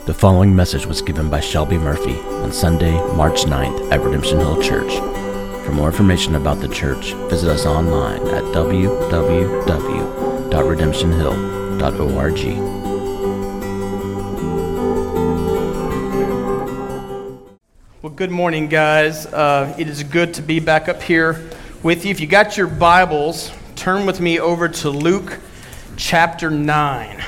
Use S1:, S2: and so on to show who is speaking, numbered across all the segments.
S1: The following message was given by Shelby Murphy on Sunday, March 9th at Redemption Hill Church. For more information about the church, visit us online at www.redemptionhill.org.
S2: Well, good morning, guys. It is good to be back up here with you. If you got your Bibles, turn with me over to Luke chapter 9.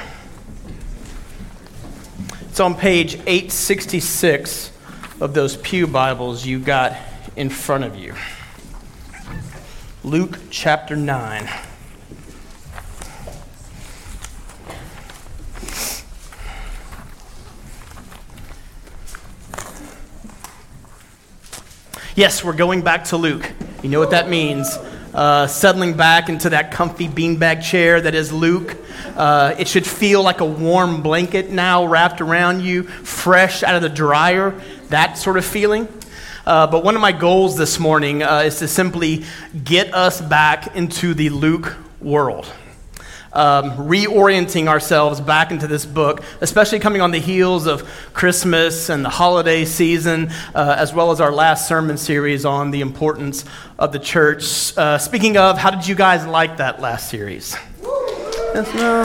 S2: It's on page 866 of those pew Bibles you got in front of you. Luke chapter 9. Yes, we're going back to Luke. You know what that means. Settling back into that comfy beanbag chair that is Luke. It should feel like a warm blanket now wrapped around you, fresh out of the dryer, that sort of feeling. But one of my goals this morning is to simply get us back into the Luke world. Reorienting ourselves back into this book, especially coming on the heels of Christmas and the holiday season, as well as our last sermon series on the importance of the church. Speaking of, how did you guys like that last series? Yes, no,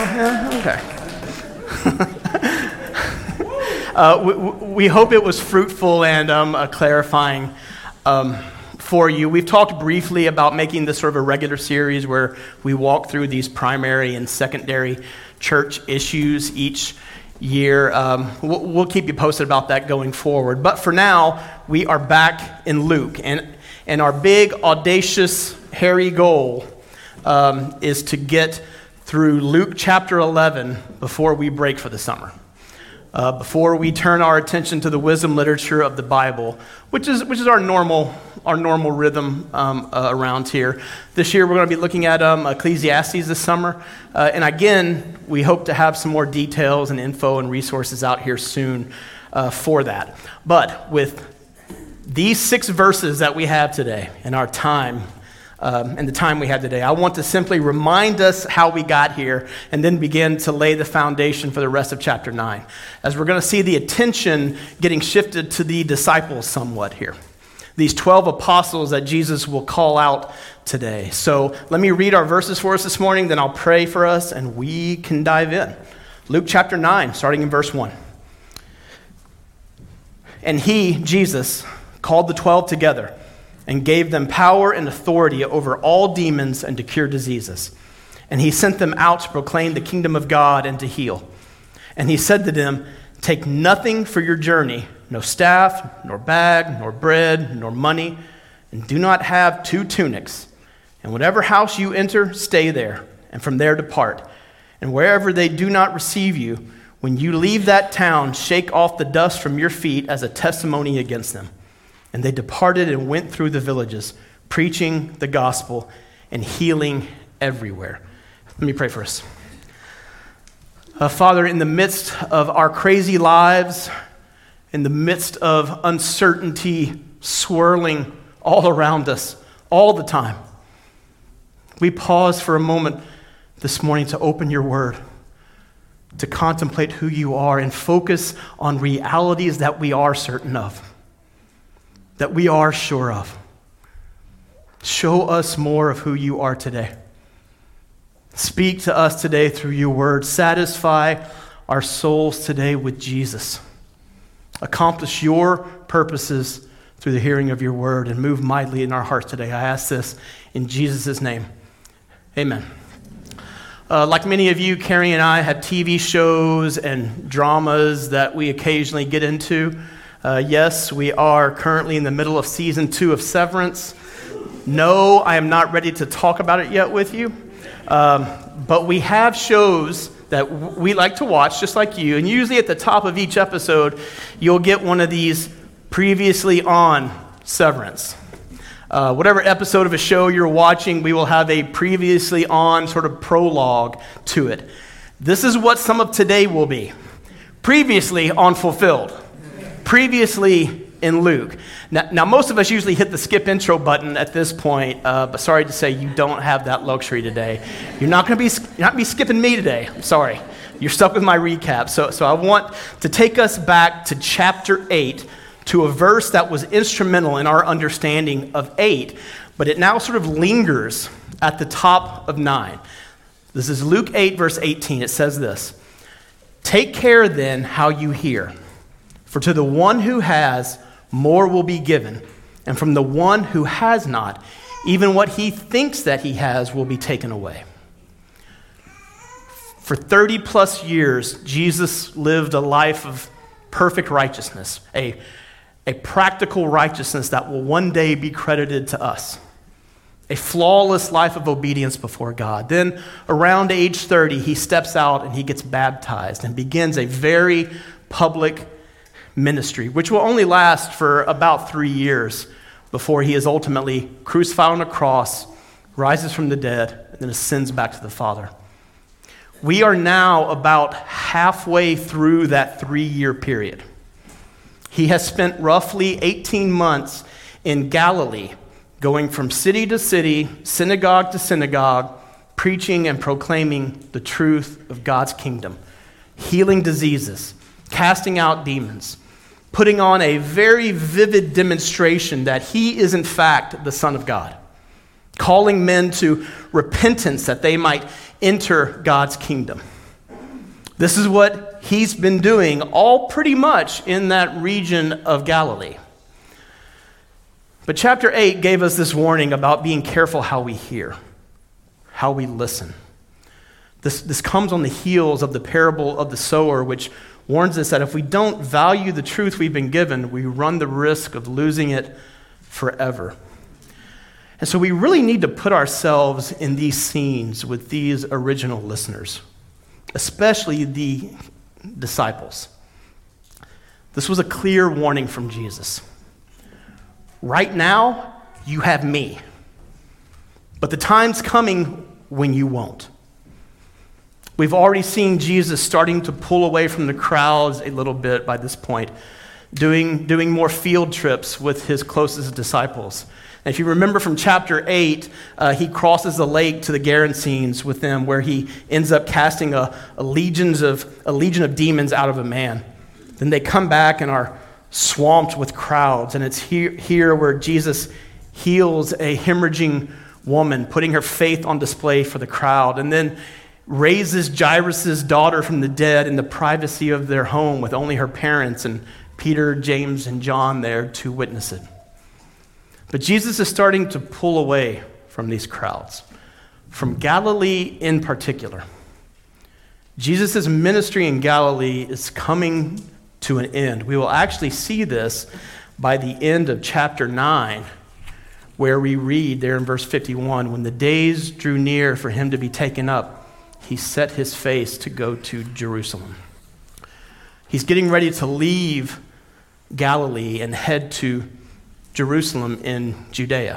S2: yeah, okay. We hope it was fruitful and clarifying for you. We've talked briefly about making this sort of a regular series where we walk through these primary and secondary church issues each year. We'll keep you posted about that going forward. But for now, we are back in Luke. And our big, audacious, hairy goal is to get through Luke chapter 11 before we break for the summer. Before we turn our attention to the wisdom literature of the Bible, which is our normal rhythm around here. This year we're going to be looking at Ecclesiastes this summer, and again we hope to have some more details and info and resources out here soon for that. But with these 6 verses that we have today in our time. And the time we have today, I want to simply remind us how we got here and then begin to lay the foundation for the rest of chapter 9, as we're going to see the attention getting shifted to the disciples somewhat here. These 12 apostles that Jesus will call out today. So let me read our verses for us this morning, then I'll pray for us, and we can dive in. Luke chapter 9, starting in verse 1. And he, Jesus, called the 12 together and gave them power and authority over all demons and to cure diseases. And he sent them out to proclaim the kingdom of God and to heal. And he said to them, "Take nothing for your journey, no staff, nor bag, nor bread, nor money, and do not have 2 tunics. And whatever house you enter, stay there, and from there depart. And wherever they do not receive you, when you leave that town, shake off the dust from your feet as a testimony against them." And they departed and went through the villages, preaching the gospel and healing everywhere. Let me pray for us. Father, in the midst of our crazy lives, in the midst of uncertainty swirling all around us all the time, we pause for a moment this morning to open your word, to contemplate who you are and focus on realities that we are certain of, that we are sure of. Show us more of who you are today. Speak to us today through your word. Satisfy our souls today with Jesus. Accomplish your purposes through the hearing of your word and move mightily in our hearts today. I ask this in Jesus' name. Amen. Like many of you, Carrie and I have TV shows and dramas that we occasionally get into. Yes, we are currently in the middle of season 2 of Severance. No, I am not ready to talk about it yet with you. But we have shows that we like to watch, just like you. And usually at the top of each episode, you'll get one of these previously on Severance. Whatever episode of a show you're watching, we will have a previously on sort of prologue to it. This is what some of today will be. Previously on Fulfilled. Previously in Luke. Now, most of us usually hit the skip intro button at this point, but sorry to say you don't have that luxury today. You're not going to be skipping me today. I'm sorry. you're stuck with my recap. So I want to take us back to chapter 8, to a verse that was instrumental in our understanding of 8, but it now sort of lingers at the top of 9. This is Luke 8, verse 18. It says this: "Take care then how you hear, for to the one who has, more will be given, and from the one who has not, even what he thinks that he has will be taken away." For 30 plus years, Jesus lived a life of perfect righteousness, a practical righteousness that will one day be credited to us, a flawless life of obedience before God. Then around age 30, he steps out and he gets baptized and begins a very public ministry, which will only last for about 3 years before he is ultimately crucified on a cross, rises from the dead, and then ascends back to the Father. We are now about halfway through that 3-year period. He has spent roughly 18 months in Galilee, going from city to city, synagogue to synagogue, preaching and proclaiming the truth of God's kingdom, healing diseases, casting out demons, putting on a very vivid demonstration that he is in fact the Son of God, calling men to repentance that they might enter God's kingdom. This is what he's been doing all pretty much in that region of Galilee. But chapter 8 gave us this warning about being careful how we hear, how we listen. This comes on the heels of the parable of the sower, which warns us that if we don't value the truth we've been given, we run the risk of losing it forever. And so we really need to put ourselves in these scenes with these original listeners, especially the disciples. This was a clear warning from Jesus. Right now, you have me, but the time's coming when you won't. We've already seen Jesus starting to pull away from the crowds a little bit by this point, doing more field trips with his closest disciples. And if you remember from chapter 8, he crosses the lake to the Gerasenes with them, where he ends up casting a legion of demons out of a man. Then they come back and are swamped with crowds, and it's here where Jesus heals a hemorrhaging woman, putting her faith on display for the crowd, and then raises Jairus' daughter from the dead in the privacy of their home with only her parents and Peter, James, and John there to witness it. But Jesus is starting to pull away from these crowds, from Galilee in particular. Jesus' ministry in Galilee is coming to an end. We will actually see this by the end of chapter 9, where we read there in verse 51, "When the days drew near for him to be taken up, he set his face to go to Jerusalem." He's getting ready to leave Galilee and head to Jerusalem in Judea.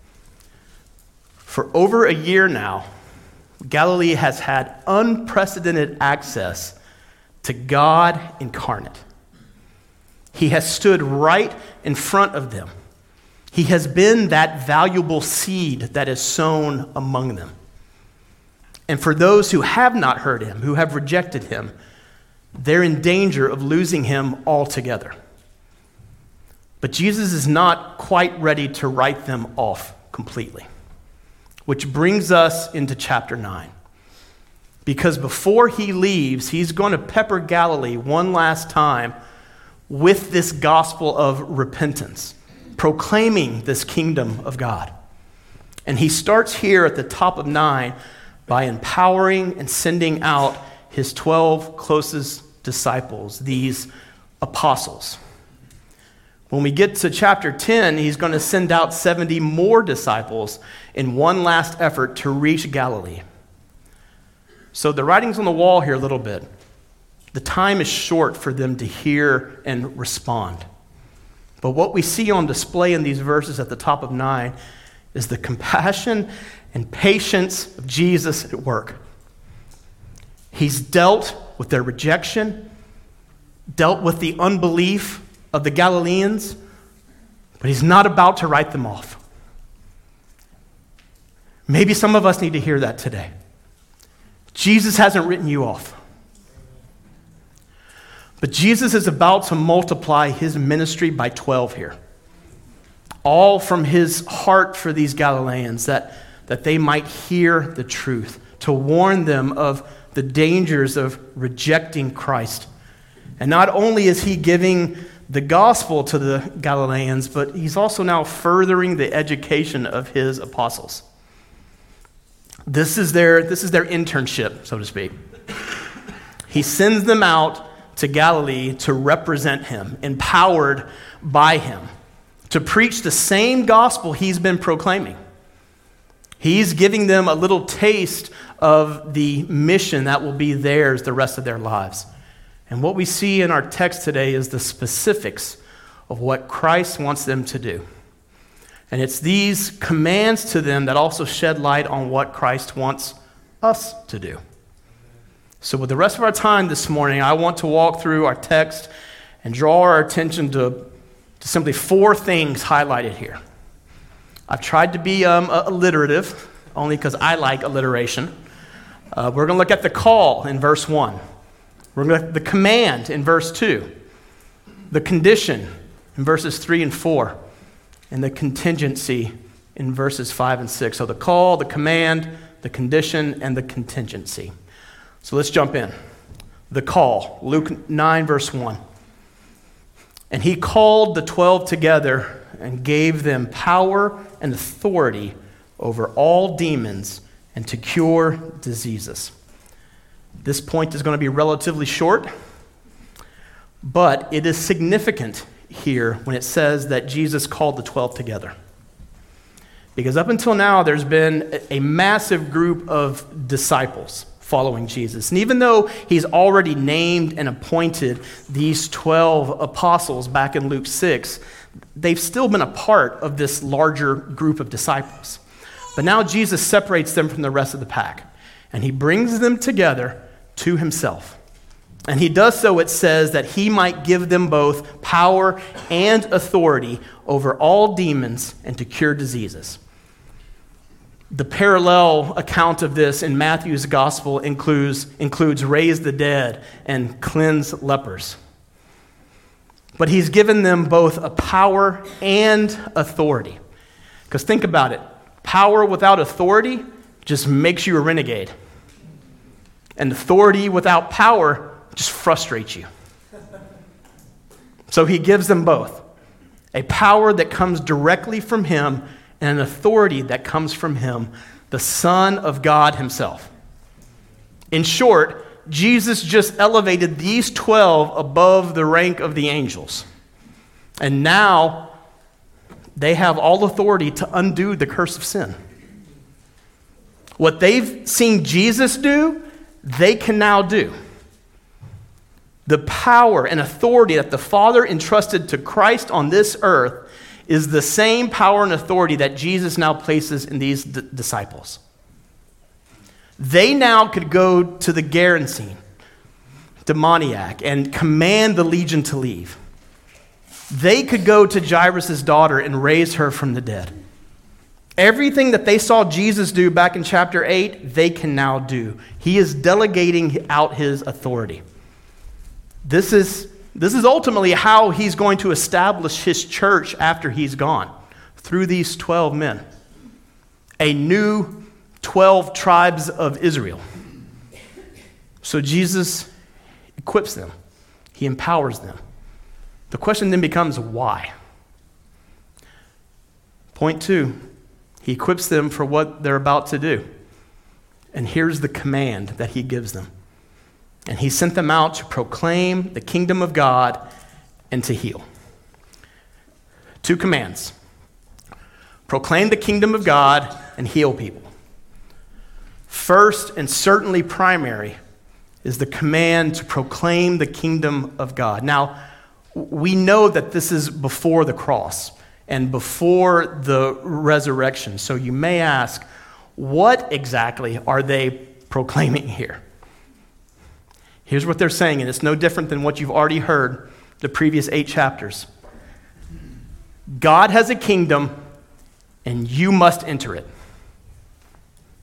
S2: For over a year now, Galilee has had unprecedented access to God incarnate. He has stood right in front of them. He has been that valuable seed that is sown among them. And for those who have not heard him, who have rejected him, they're in danger of losing him altogether. But Jesus is not quite ready to write them off completely, which brings us into chapter 9. Because before he leaves, he's going to pepper Galilee one last time with this gospel of repentance, proclaiming this kingdom of God. And he starts here at the top of 9 by empowering and sending out his 12 closest disciples, these apostles. When we get to chapter 10, he's going to send out 70 more disciples in one last effort to reach Galilee. So the writing's on the wall here a little bit. The time is short for them to hear and respond. But what we see on display in these verses at the top of 9 is the compassion and patience of Jesus at work. He's dealt with their rejection, dealt with the unbelief of the Galileans, but he's not about to write them off. Maybe some of us need to hear that today. Jesus hasn't written you off. But Jesus is about to multiply his ministry by 12 here. All from his heart for these Galileans, that they might hear the truth, to warn them of the dangers of rejecting Christ. And not only is he giving the gospel to the Galileans, but he's also now furthering the education of his apostles. This is their internship, so to speak. He sends them out to Galilee to represent him, empowered by him, to preach the same gospel he's been proclaiming. He's giving them a little taste of the mission that will be theirs the rest of their lives. And what we see in our text today is the specifics of what Christ wants them to do. And it's these commands to them that also shed light on what Christ wants us to do. So with the rest of our time this morning, I want to walk through our text and draw our attention to simply 4 things highlighted here. I've tried to be alliterative, only because I like alliteration. We're going to look at the call in verse 1. We're going to look at the command in verse 2. The condition in verses 3 and 4. And the contingency in verses 5 and 6. So the call, the command, the condition, and the contingency. So let's jump in. The call, Luke 9, verse 1. And he called the 12 together and gave them power and authority over all demons and to cure diseases. This point is going to be relatively short, but it is significant here when it says that Jesus called the 12 together. Because up until now, there's been a massive group of disciples following Jesus. And even though he's already named and appointed these 12 apostles back in Luke 6, they've still been a part of this larger group of disciples. But now Jesus separates them from the rest of the pack, and he brings them together to himself. And he does so, it says, that he might give them both power and authority over all demons and to cure diseases. The parallel account of this in Matthew's gospel includes raise the dead and cleanse lepers. But he's given them both a power and authority. Because think about it. Power without authority just makes you a renegade. And authority without power just frustrates you. So he gives them both. A power that comes directly from him and an authority that comes from him, the Son of God himself. In short, Jesus just elevated these 12 above the rank of the angels. And now they have all authority to undo the curse of sin. What they've seen Jesus do, they can now do. The power and authority that the Father entrusted to Christ on this earth is the same power and authority that Jesus now places in these disciples. They now could go to the Gerasene demoniac and command the legion to leave. They could go to Jairus' daughter and raise her from the dead. Everything that they saw Jesus do back in chapter 8, they can now do. He is delegating out his authority. This is ultimately how he's going to establish his church after he's gone, through these 12 men. A new 12 tribes of Israel. So Jesus equips them. He empowers them. The question then becomes, why? Point 2, he equips them for what they're about to do. And here's the command that he gives them. And he sent them out to proclaim the kingdom of God and to heal. 2 commands. Proclaim the kingdom of God and heal people. First, and certainly primary, is the command to proclaim the kingdom of God. Now, we know that this is before the cross and before the resurrection. So you may ask, what exactly are they proclaiming here? Here's what they're saying, and it's no different than what you've already heard the previous 8 chapters. God has a kingdom, and you must enter it.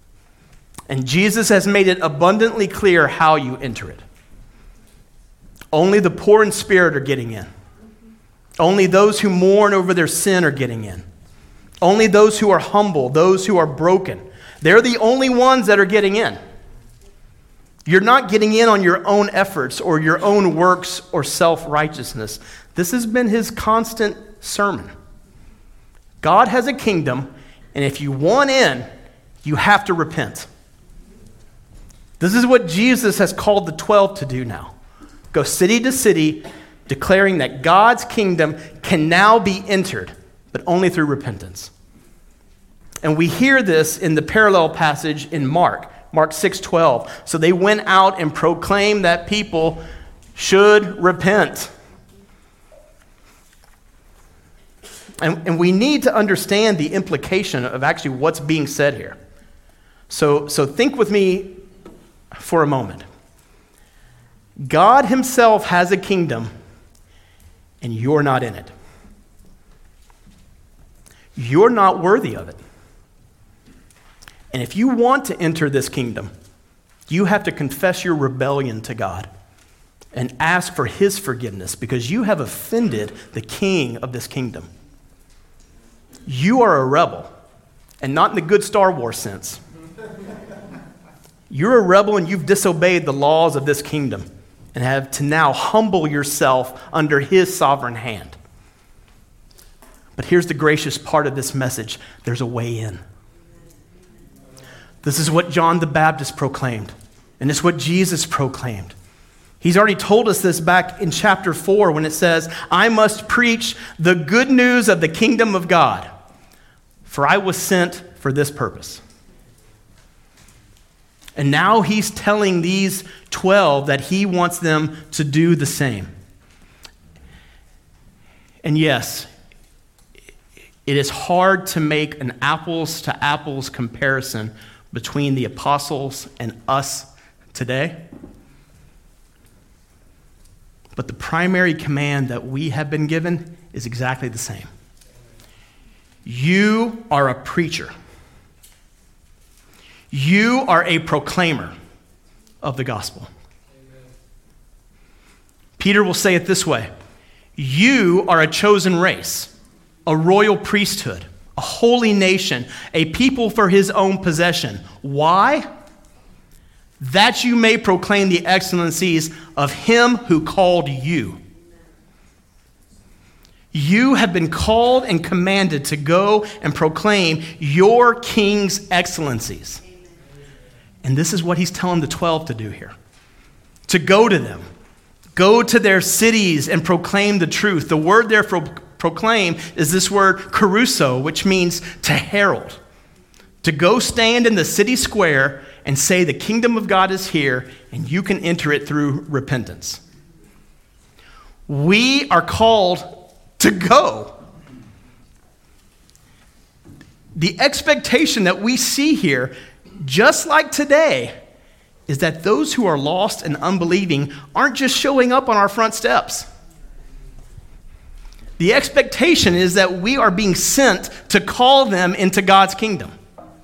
S2: And Jesus has made it abundantly clear how you enter it. Only the poor in spirit are getting in. Only those who mourn over their sin are getting in. Only those who are humble, those who are broken. They're the only ones that are getting in. You're not getting in on your own efforts or your own works or self-righteousness. This has been his constant sermon. God has a kingdom, and if you want in, you have to repent. This is what Jesus has called the 12 to do now. Go city to city, declaring that God's kingdom can now be entered, but only through repentance. And we hear this in the parallel passage in Mark 6:12. So they went out and proclaimed that people should repent. And we need to understand the implication of actually what's being said here. So think with me for a moment. God himself has a kingdom, and you're not in it. You're not worthy of it. And if you want to enter this kingdom, you have to confess your rebellion to God and ask for his forgiveness because you have offended the king of this kingdom. You are a rebel, and not in the good Star Wars sense. You're a rebel and you've disobeyed the laws of this kingdom and have to now humble yourself under his sovereign hand. But here's the gracious part of this message. There's a way in. This is what John the Baptist proclaimed, and it's what Jesus proclaimed. He's already told us this back in chapter 4 when it says, I must preach the good news of the kingdom of God, for I was sent for this purpose. And now he's telling these 12 that he wants them to do the same. And yes, it is hard to make an apples to apples comparison between the apostles and us today. But the primary command that we have been given is exactly the same. You are a preacher. You are a proclaimer of the gospel. Amen. Peter will say it this way. You are a chosen race, a royal priesthood, a holy nation, a people for his own possession. Why? That you may proclaim the excellencies of him who called you. You have been called and commanded to go and proclaim your king's excellencies. And this is what he's telling the 12 to do here. To go to them. Go to their cities and proclaim the truth. The word there for proclaim is this word caruso, which means to herald. To go stand in the city square and say the kingdom of God is here and you can enter it through repentance. We are called to go. The expectation that we see here, just like today, is that those who are lost and unbelieving aren't just showing up on our front steps. The expectation is that we are being sent to call them into God's kingdom.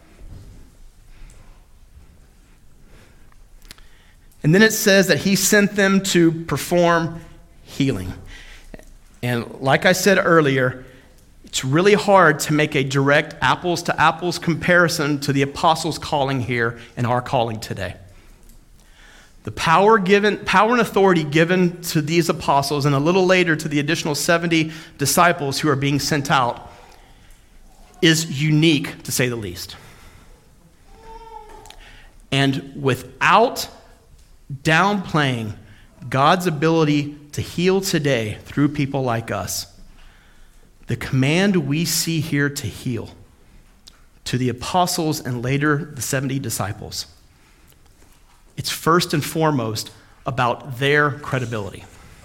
S2: And then it says that he sent them to perform healing. And like I said earlier, it's really hard to make a direct apples to apples comparison to the apostles' calling here and our calling today. The power and authority given to these apostles and a little later to the additional 70 disciples who are being sent out is unique, to say the least. And without downplaying God's ability to heal today through people like us, the command we see here to heal to the apostles and later the 70 disciples, it's first and foremost about their credibility.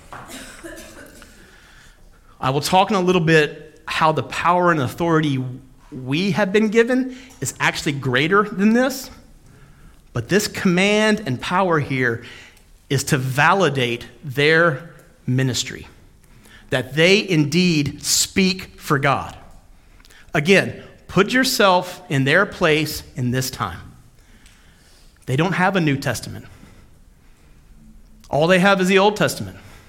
S2: I will talk in a little bit how the power and authority we have been given is actually greater than this. But this command and power here is to validate their ministry, that they indeed speak for God. Again, put yourself in their place in this time. They don't have a New Testament. All they have is the Old Testament.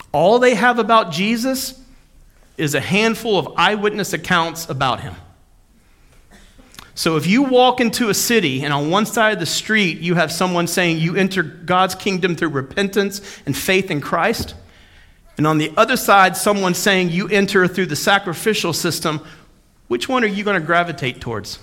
S2: All they have about Jesus is a handful of eyewitness accounts about him. So if you walk into a city and on one side of the street you have someone saying you enter God's kingdom through repentance and faith in Christ, and on the other side someone saying you enter through the sacrificial system, which one are you going to gravitate towards?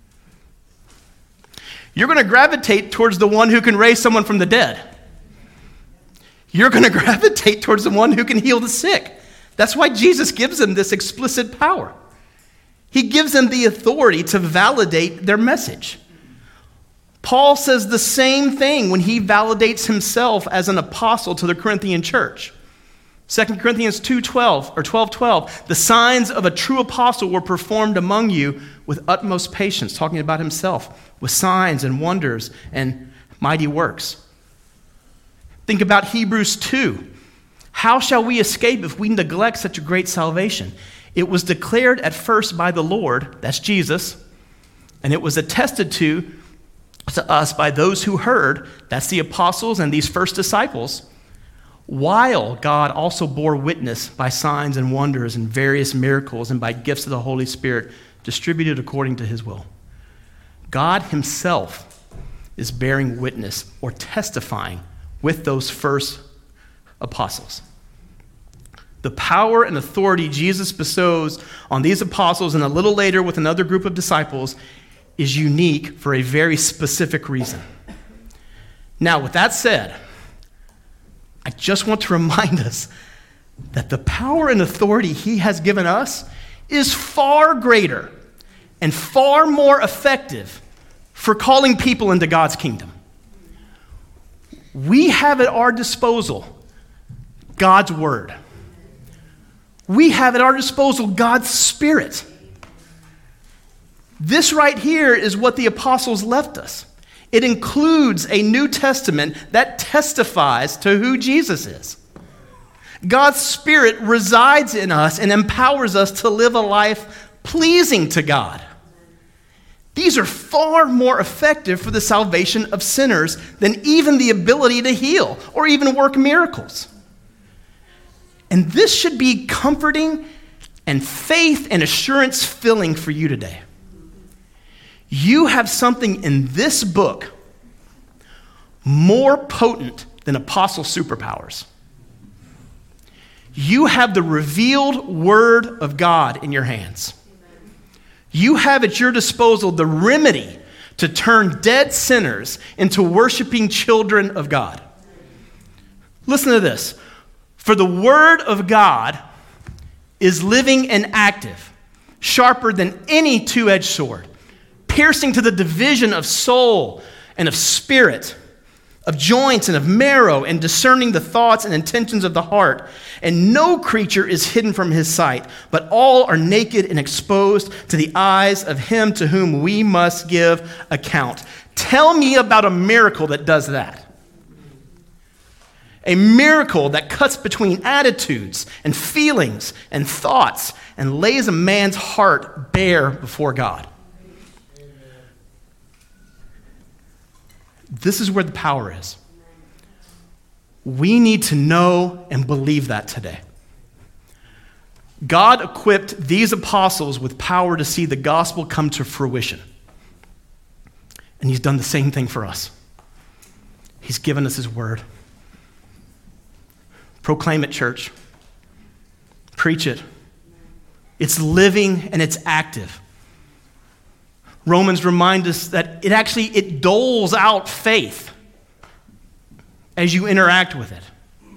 S2: You're going to gravitate towards the one who can raise someone from the dead. You're going to gravitate towards the one who can heal the sick. That's why Jesus gives them this explicit power. He gives them the authority to validate their message. Paul says the same thing when he validates himself as an apostle to the Corinthian church. 2 Corinthians 2:12 or 12:12, the signs of a true apostle were performed among you with utmost patience, talking about himself, with signs and wonders and mighty works. Think about Hebrews 2. How shall we escape if we neglect such a great salvation? It was declared at first by the Lord, that's Jesus, and it was attested to us by those who heard, that's the apostles and these first disciples, while God also bore witness by signs and wonders and various miracles and by gifts of the Holy Spirit distributed according to his will. God himself is bearing witness or testifying with those first apostles. The power and authority Jesus bestows on these apostles and a little later with another group of disciples is unique for a very specific reason. Now, with that said, I just want to remind us that the power and authority he has given us is far greater and far more effective for calling people into God's kingdom. We have at our disposal God's word. We have at our disposal God's Spirit. This right here is what the apostles left us. It includes a New Testament that testifies to who Jesus is. God's Spirit resides in us and empowers us to live a life pleasing to God. These are far more effective for the salvation of sinners than even the ability to heal or even work miracles. And this should be comforting and faith and assurance filling for you today. You have something in this book more potent than apostle superpowers. You have the revealed word of God in your hands. You have at your disposal the remedy to turn dead sinners into worshiping children of God. Listen to this. For the word of God is living and active, sharper than any two-edged sword, piercing to the division of soul and of spirit, of joints and of marrow, and discerning the thoughts and intentions of the heart. And no creature is hidden from his sight, but all are naked and exposed to the eyes of him to whom we must give account. Tell me about a miracle that does that. A miracle that cuts between attitudes and feelings and thoughts and lays a man's heart bare before God. This is where the power is. We need to know and believe that today. God equipped these apostles with power to see the gospel come to fruition. And he's done the same thing for us. He's given us his word. Proclaim it, church. Preach it. It's living and it's active. Romans remind us that it doles out faith as you interact with it.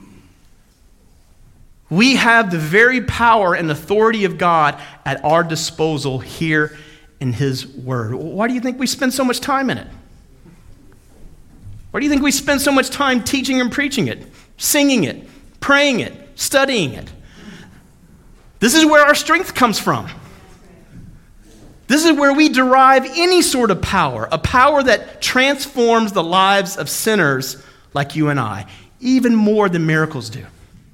S2: We have the very power and authority of God at our disposal here in his word. Why do you think we spend so much time in it? Why do you think we spend so much time teaching and preaching it, singing it, praying it, studying it? This is where our strength comes from. This is where we derive any sort of power, a power that transforms the lives of sinners like you and I, even more than miracles do.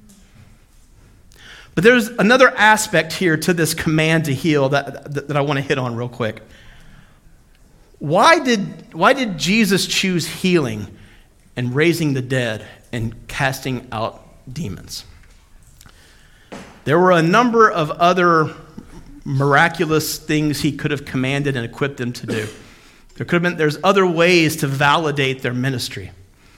S2: But there's another aspect here to this command to heal that I want to hit on real quick. Why did Jesus choose healing and raising the dead and casting out demons? There were a number of other miraculous things he could have commanded and equipped them to do. There's other ways to validate their ministry.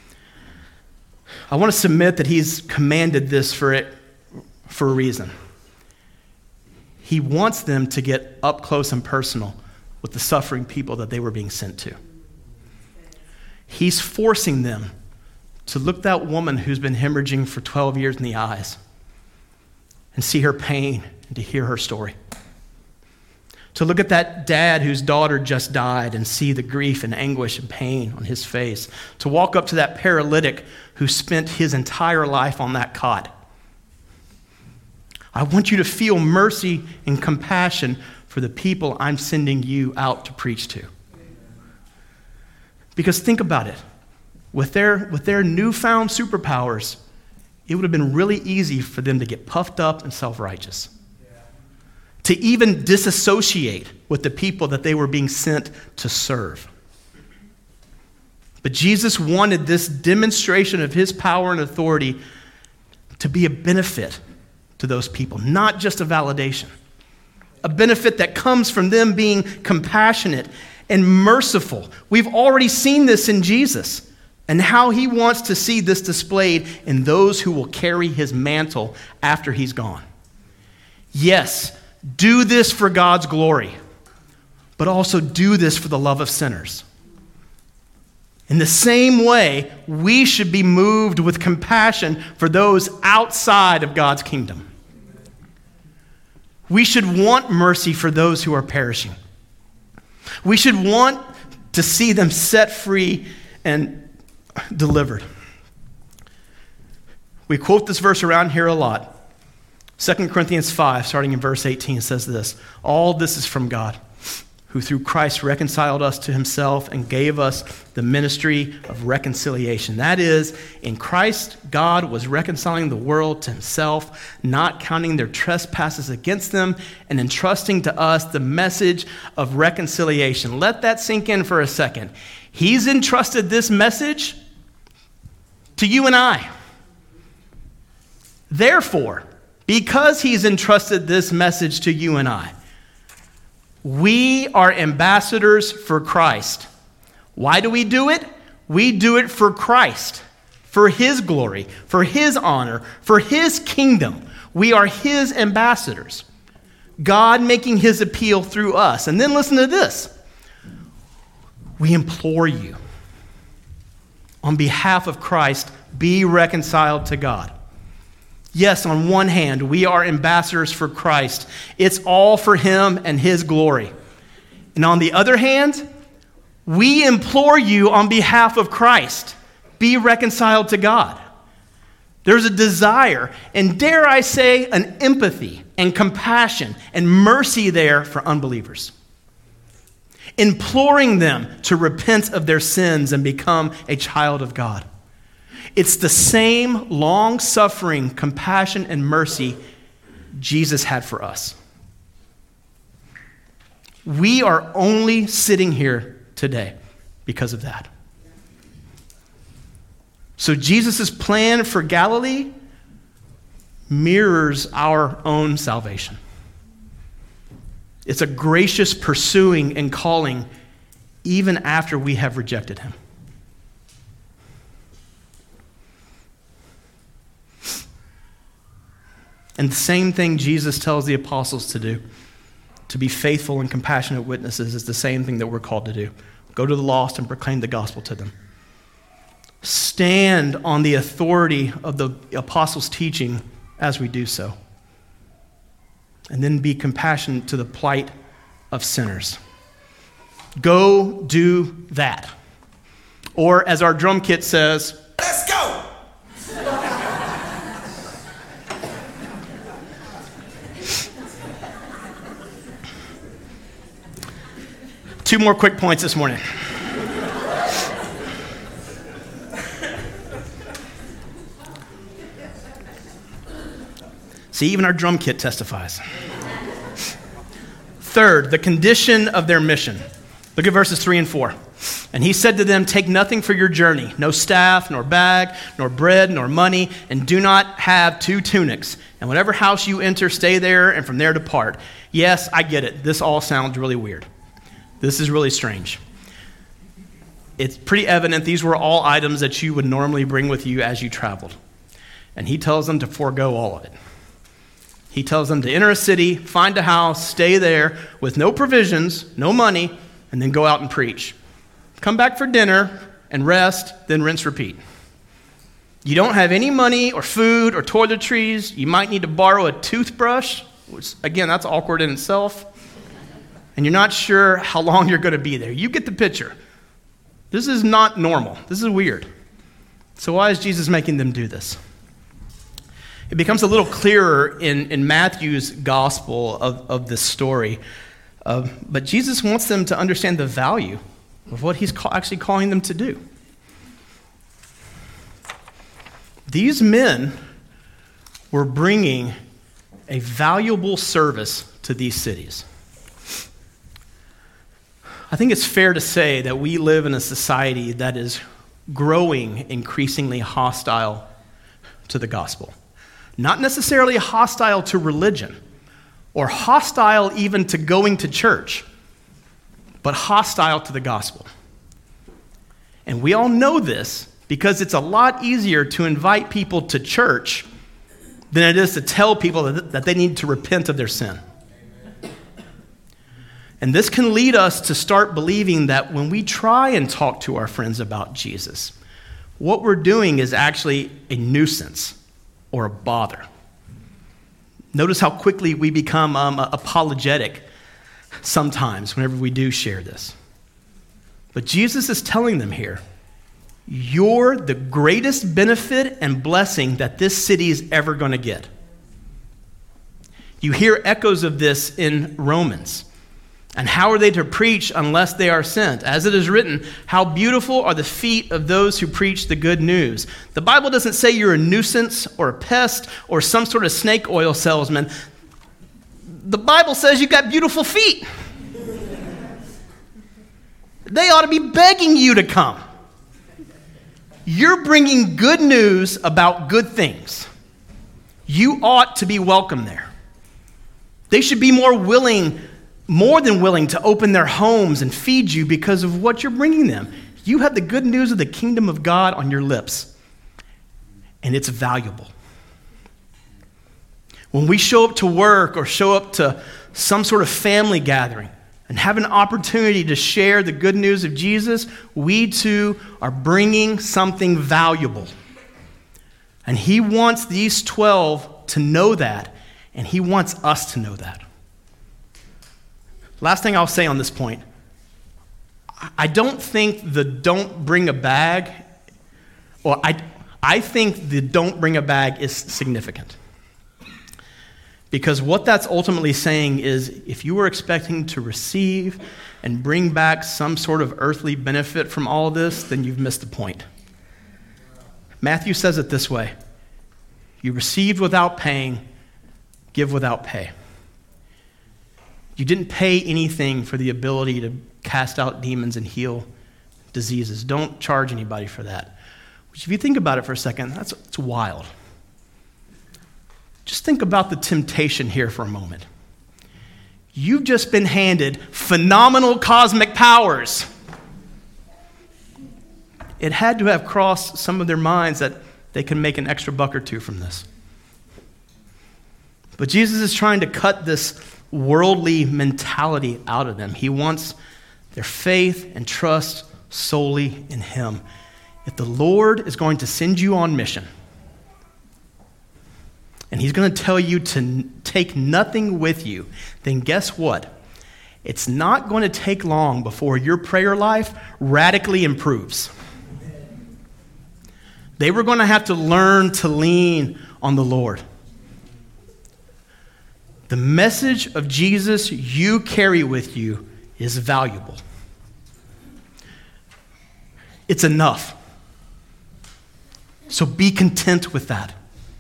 S2: I want to submit that he's commanded this for a reason. He wants them to get up close and personal with the suffering people that they were being sent to. He's forcing them to look that woman who's been hemorrhaging for 12 years in the eyes and see her pain and to hear her story. To look at that dad whose daughter just died and see the grief and anguish and pain on his face. To walk up to that paralytic who spent his entire life on that cot. I want you to feel mercy and compassion for the people I'm sending you out to preach to. Because think about it. With their newfound superpowers, it would have been really easy for them to get puffed up and self-righteous. To even disassociate with the people that they were being sent to serve. But Jesus wanted this demonstration of his power and authority to be a benefit to those people, not just a validation. A benefit that comes from them being compassionate and merciful. We've already seen this in Jesus and how he wants to see this displayed in those who will carry his mantle after he's gone. Yes, do this for God's glory, but also do this for the love of sinners. In the same way, we should be moved with compassion for those outside of God's kingdom. We should want mercy for those who are perishing. We should want to see them set free and delivered. We quote this verse around here a lot. 2 Corinthians 5, starting in verse 18, says this: all this is from God, who through Christ reconciled us to himself and gave us the ministry of reconciliation. That is, in Christ, God was reconciling the world to himself, not counting their trespasses against them, and entrusting to us the message of reconciliation. Let that sink in for a second. He's entrusted this message to you and I. Therefore, because he's entrusted this message to you and I, we are ambassadors for Christ. Why do we do it? We do it for Christ, for his glory, for his honor, for his kingdom. We are his ambassadors. God making his appeal through us. And then listen to this. We implore you, on behalf of Christ, be reconciled to God. Yes, on one hand, we are ambassadors for Christ. It's all for him and his glory. And on the other hand, we implore you on behalf of Christ, be reconciled to God. There's a desire, and dare I say, an empathy and compassion and mercy there for unbelievers. Imploring them to repent of their sins and become a child of God. It's the same long-suffering compassion and mercy Jesus had for us. We are only sitting here today because of that. So Jesus' plan for Galilee mirrors our own salvation. It's a gracious pursuing and calling even after we have rejected him. And the same thing Jesus tells the apostles to do, to be faithful and compassionate witnesses, is the same thing that we're called to do. Go to the lost and proclaim the gospel to them. Stand on the authority of the apostles' teaching as we do so. And then be compassionate to the plight of sinners. Go do that. Or as our drum kit says, let's go! Two more quick points this morning. See, even our drum kit testifies. Third, the condition of their mission. Look at verses 3 and 4. And he said to them, take nothing for your journey, no staff, nor bag, nor bread, nor money, and do not have 2 tunics. And whatever house you enter, stay there, and from there depart. Yes, I get it. This all sounds really weird. This is really strange. It's pretty evident these were all items that you would normally bring with you as you traveled. And he tells them to forego all of it. He tells them to enter a city, find a house, stay there with no provisions, no money, and then go out and preach. Come back for dinner and rest, then rinse, repeat. You don't have any money or food or toiletries. You might need to borrow a toothbrush, which, again, that's awkward in itself. And you're not sure how long you're going to be there. You get the picture. This is not normal. This is weird. So why is Jesus making them do this? It becomes a little clearer in Matthew's gospel of this story. But Jesus wants them to understand the value of what he's actually calling them to do. These men were bringing a valuable service to these cities. I think it's fair to say that we live in a society that is growing increasingly hostile to the gospel. Not necessarily hostile to religion or hostile even to going to church, but hostile to the gospel. And we all know this because it's a lot easier to invite people to church than it is to tell people that they need to repent of their sin. And this can lead us to start believing that when we try and talk to our friends about Jesus, what we're doing is actually a nuisance or a bother. Notice how quickly we become apologetic sometimes whenever we do share this. But Jesus is telling them here, you're the greatest benefit and blessing that this city is ever going to get. You hear echoes of this in Romans. And how are they to preach unless they are sent? As it is written, how beautiful are the feet of those who preach the good news. The Bible doesn't say you're a nuisance or a pest or some sort of snake oil salesman. The Bible says you've got beautiful feet. They ought to be begging you to come. You're bringing good news about good things. You ought to be welcome there. They should be more than willing to open their homes and feed you because of what you're bringing them. You have the good news of the kingdom of God on your lips, and it's valuable. When we show up to work or show up to some sort of family gathering and have an opportunity to share the good news of Jesus, we too are bringing something valuable. And he wants these 12 to know that, and he wants us to know that. Last thing I'll say on this point, I don't think the don't bring a bag, or I think the don't bring a bag is significant. Because what that's ultimately saying is if you were expecting to receive and bring back some sort of earthly benefit from all of this, then you've missed the point. Matthew says it this way: you received without paying, give without pay. You didn't pay anything for the ability to cast out demons and heal diseases. Don't charge anybody for that. Which, if you think about it for a second, it's wild. Just think about the temptation here for a moment. You've just been handed phenomenal cosmic powers. It had to have crossed some of their minds that they can make an extra buck or two from this. But Jesus is trying to cut this worldly mentality out of them. He wants their faith and trust solely in him. If the Lord is going to send you on mission, and he's going to tell you to take nothing with you, then guess what? It's not going to take long before your prayer life radically improves. They were going to have to learn to lean on the Lord. The message of Jesus you carry with you is valuable. It's enough. So be content with that.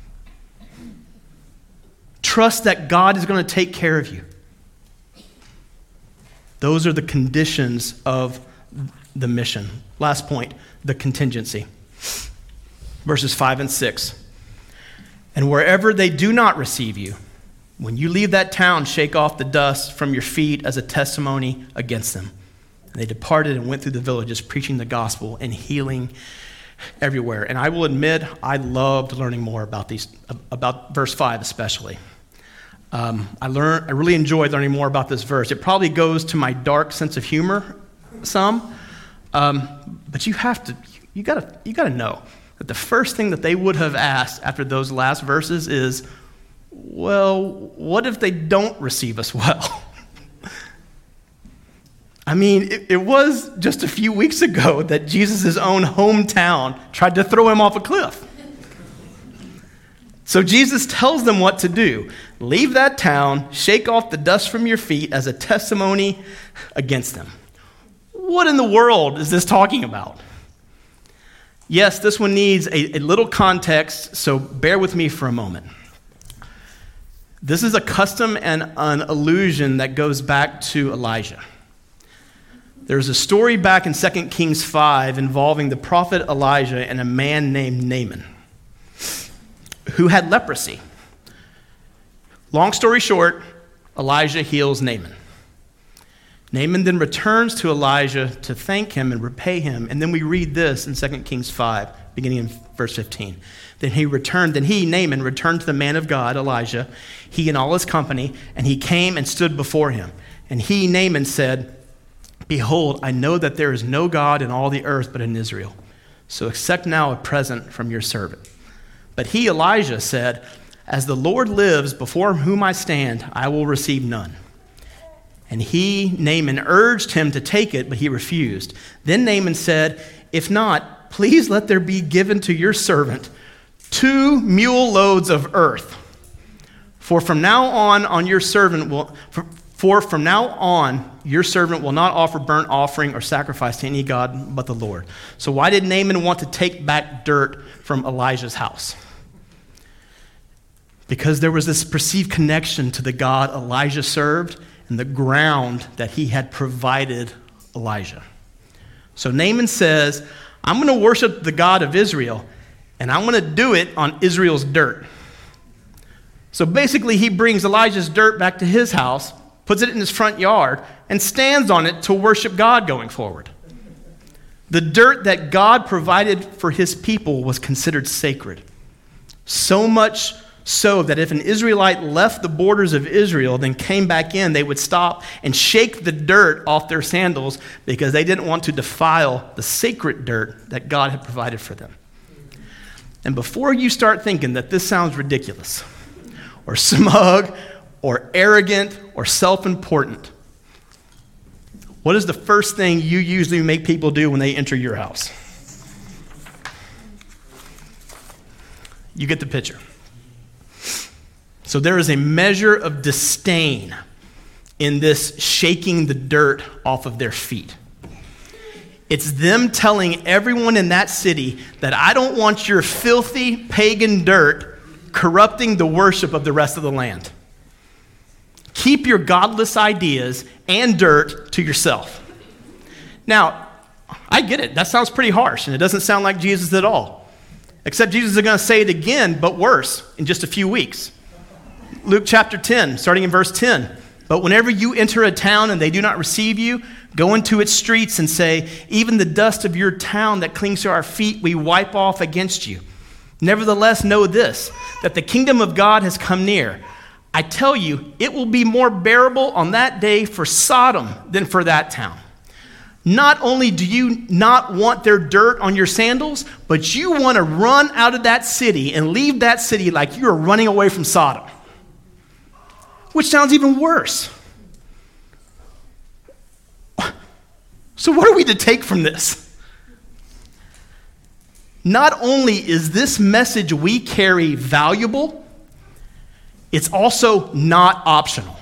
S2: Trust that God is going to take care of you. Those are the conditions of the mission. Last point, the contingency. Verses 5 and 6. And wherever they do not receive you, when you leave that town, shake off the dust from your feet as a testimony against them. And they departed and went through the villages, preaching the gospel and healing everywhere. And I will admit, I loved learning more about verse 5 especially. I really enjoyed learning more about this verse. It probably goes to my dark sense of humor some, but you gotta know that the first thing that they would have asked after those last verses is, well, what if they don't receive us well? I mean, it was just a few weeks ago that Jesus' own hometown tried to throw him off a cliff. So Jesus tells them what to do. Leave that town, shake off the dust from your feet as a testimony against them. What in the world is this talking about? Yes, this one needs a little context, so bear with me for a moment. This is a custom and an allusion that goes back to Elijah. There's a story back in 2 Kings 5 involving the prophet Elijah and a man named Naaman who had leprosy. Long story short, Elijah heals Naaman. Naaman then returns to Elijah to thank him and repay him. And then we read this in 2 Kings 5, beginning in verse 15. Then he, Naaman, returned to the man of God, Elijah, he and all his company, and he came and stood before him. And he, Naaman, said, Behold, I know that there is no God in all the earth but in Israel. So accept now a present from your servant. But he, Elijah, said, As the Lord lives, before whom I stand, I will receive none. And he, Naaman, urged him to take it, but he refused. Then Naaman said, If not, please let there be given to your servant 2 mule loads of earth. For from now on your servant will not offer burnt offering or sacrifice to any god but the Lord. So why did Naaman want to take back dirt from Elijah's house? Because there was this perceived connection to the God Elijah served and the ground that he had provided Elijah. So Naaman says, I'm going to worship the God of Israel, and I'm going to do it on Israel's dirt. So basically, he brings Elijah's dirt back to his house, puts it in his front yard, and stands on it to worship God going forward. The dirt that God provided for his people was considered sacred. So much so that if an Israelite left the borders of Israel, then came back in, they would stop and shake the dirt off their sandals because they didn't want to defile the sacred dirt that God had provided for them. And before you start thinking that this sounds ridiculous, or smug, or arrogant, or self-important, what is the first thing you usually make people do when they enter your house? You get the picture. So there is a measure of disdain in this shaking the dirt off of their feet. It's them telling everyone in that city that I don't want your filthy pagan dirt corrupting the worship of the rest of the land. Keep your godless ideas and dirt to yourself. Now, I get it. That sounds pretty harsh, and it doesn't sound like Jesus at all. Except Jesus is going to say it again, but worse, in just a few weeks. Luke chapter 10, starting in verse 10. But whenever you enter a town and they do not receive you, go into its streets and say, even the dust of your town that clings to our feet we wipe off against you. Nevertheless, know this, that the kingdom of God has come near. I tell you, it will be more bearable on that day for Sodom than for that town. Not only do you not want their dirt on your sandals, but you want to run out of that city and leave that city like you are running away from Sodom. Which sounds even worse. So what are we to take from this? Not only is this message we carry valuable, it's also not optional.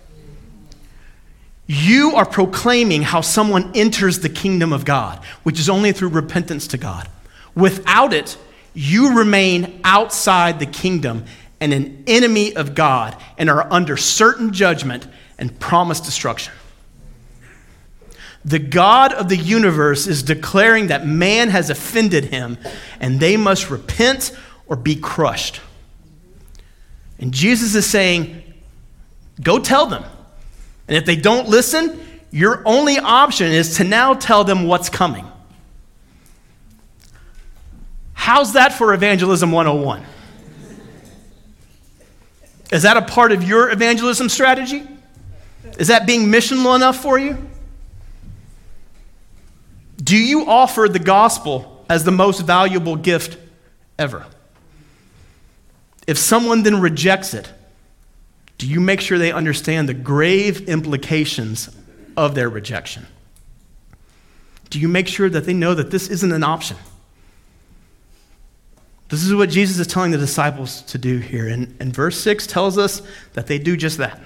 S2: You are proclaiming how someone enters the kingdom of God, which is only through repentance to God. Without it, you remain outside the kingdom and an enemy of God and are under certain judgment and promised destruction. The God of the universe is declaring that man has offended him and they must repent or be crushed. And Jesus is saying, go tell them. And if they don't listen, your only option is to now tell them what's coming. How's that for Evangelism 101? Is that a part of your evangelism strategy? Is that being missional enough for you? Do you offer the gospel as the most valuable gift ever? If someone then rejects it, do you make sure they understand the grave implications of their rejection? Do you make sure that they know that this isn't an option? This is what Jesus is telling the disciples to do here. And verse 6 tells us that they do just that.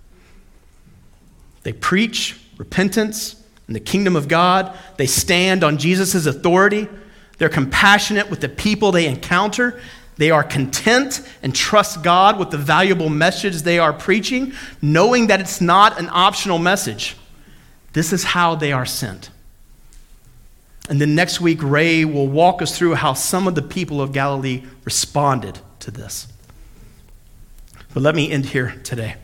S2: They preach repentance and the kingdom of God. They stand on Jesus' authority. They're compassionate with the people they encounter. They are content and trust God with the valuable message they are preaching, knowing that it's not an optional message. This is how they are sent. And then next week, Ray will walk us through how some of the people of Galilee responded to this. But let me end here today.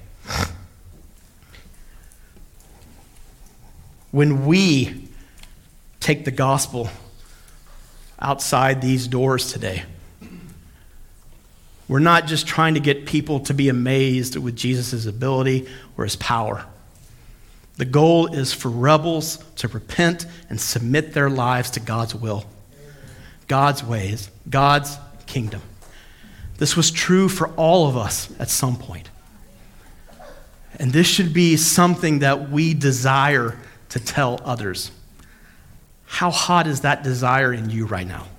S2: When we take the gospel outside these doors today, we're not just trying to get people to be amazed with Jesus' ability or his power. The goal is for rebels to repent and submit their lives to God's will, God's ways, God's kingdom. This was true for all of us at some point. And this should be something that we desire to tell others. How hot is that desire in you right now?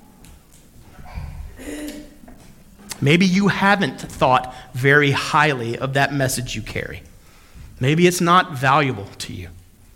S2: Maybe you haven't thought very highly of that message you carry. Maybe it's not valuable to you.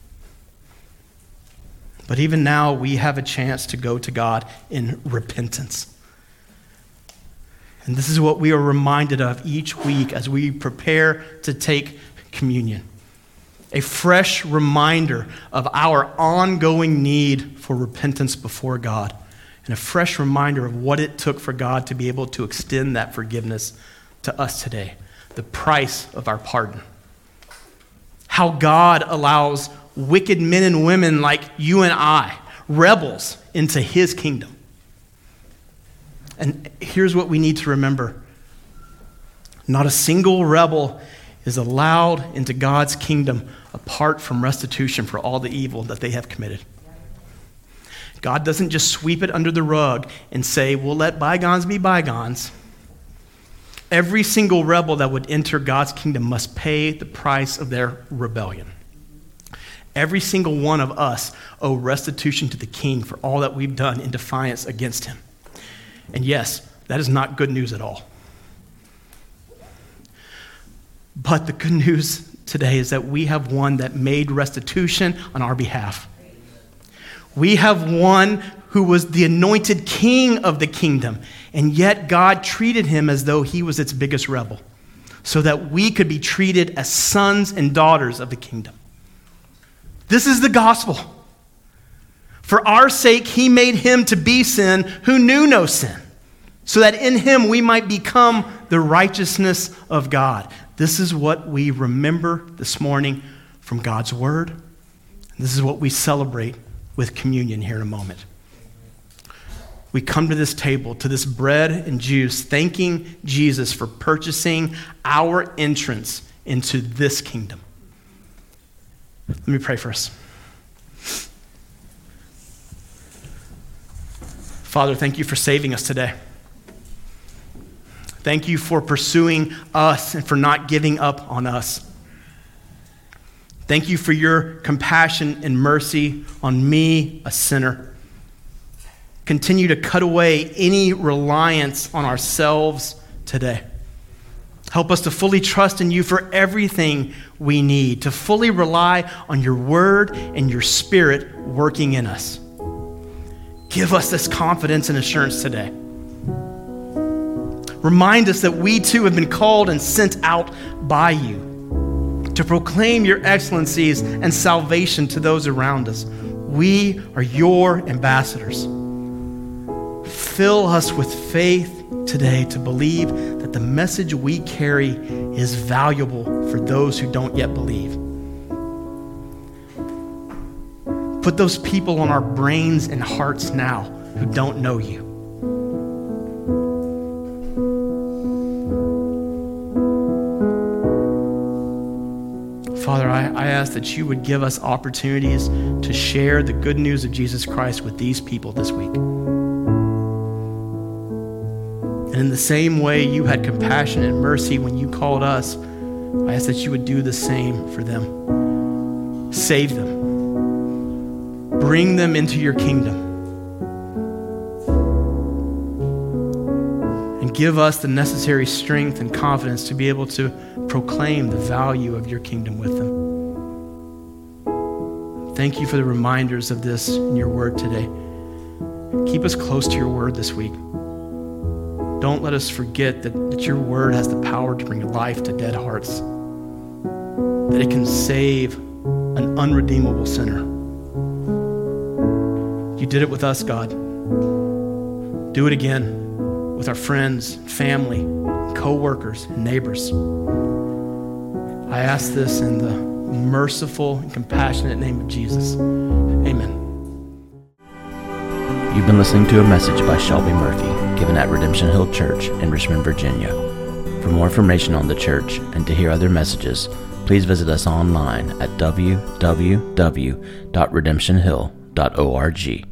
S2: But even now, we have a chance to go to God in repentance. And this is what we are reminded of each week as we prepare to take communion. A fresh reminder of our ongoing need for repentance before God, and a fresh reminder of what it took for God to be able to extend that forgiveness to us today, the price of our pardon. How God allows wicked men and women like you and I, rebels, into his kingdom. And here's what we need to remember. Not a single rebel is allowed into God's kingdom apart from restitution for all the evil that they have committed. God doesn't just sweep it under the rug and say, we'll let bygones be bygones. Every single rebel that would enter God's kingdom must pay the price of their rebellion. Every single one of us owe restitution to the king for all that we've done in defiance against him. And yes, that is not good news at all. But the good news today is that we have one that made restitution on our behalf. We have one who was the anointed king of the kingdom, and yet God treated him as though he was its biggest rebel, so that we could be treated as sons and daughters of the kingdom. This is the gospel. For our sake, he made him to be sin who knew no sin, so that in him we might become the righteousness of God. This is what we remember this morning from God's word. This is what we celebrate with communion here in a moment. We come to this table, to this bread and juice, thanking Jesus for purchasing our entrance into this kingdom. Let me pray for us. Father, thank you for saving us today. Thank you for pursuing us and for not giving up on us. Thank you for your compassion and mercy on me, a sinner. Continue to cut away any reliance on ourselves today. Help us to fully trust in you for everything we need, to fully rely on your word and your spirit working in us. Give us this confidence and assurance today. Remind us that we too have been called and sent out by you. to proclaim your excellencies and salvation to those around us. We are your ambassadors. Fill us with faith today to believe that the message we carry is valuable for those who don't yet believe. Put those people on our brains and hearts now who don't know you. Father, I ask that you would give us opportunities to share the good news of Jesus Christ with these people this week. And in the same way you had compassion and mercy when you called us, I ask that you would do the same for them. Save them. Bring them into your kingdom. And give us the necessary strength and confidence to be able to proclaim the value of your kingdom with them. Thank you for the reminders of this in your word today. Keep us close to your word this week. Don't let us forget that your word has the power to bring life to dead hearts, that it can save an unredeemable sinner. You did it with us, God. Do it again with our friends, family, co-workers, and neighbors. I ask this in the merciful and compassionate name of Jesus. Amen.
S1: You've been listening to a message by Shelby Murphy, given at Redemption Hill Church in Richmond, Virginia. For more information on the church and to hear other messages, please visit us online at www.redemptionhill.org.